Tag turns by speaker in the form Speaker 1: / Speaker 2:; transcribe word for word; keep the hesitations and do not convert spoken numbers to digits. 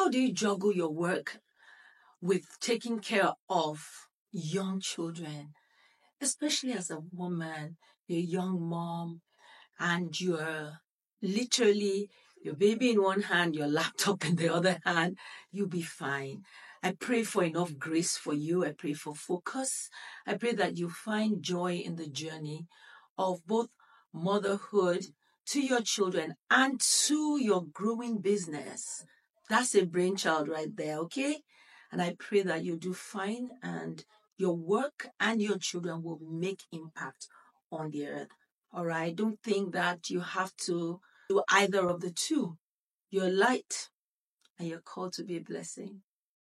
Speaker 1: How do you juggle your work with taking care of young children, especially as a woman, you're a young mom, and you're literally your baby in one hand, your laptop in the other hand? You'll be fine. I pray for enough grace for you. I pray for focus. I pray that you find joy in the journey of both motherhood to your children and to your growing business. That's a brainchild right there, okay? And I pray that you do fine and your work and your children will make impact on the earth. All right? Don't think that you have to do either of the two. You're light and you're called to be a blessing.